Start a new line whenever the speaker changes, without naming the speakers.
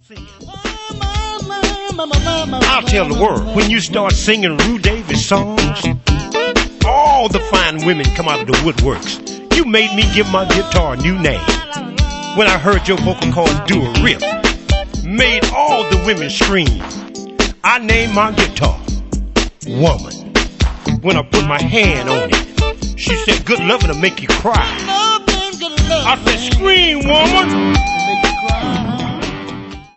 I'll tell the world, when you start singing Rue Davis songs, all the fine women come out of the woodworks. You made me give my guitar a new name. When I heard your vocal cords do a riff, made all the women scream. I named my guitar Woman. When I put my hand on it, she said, good loving will make you cry. I said, scream, woman.